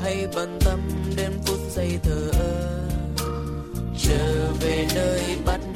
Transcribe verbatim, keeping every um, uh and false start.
hay bận tâm đến phút giây thờ ơ, trở về nơi bắt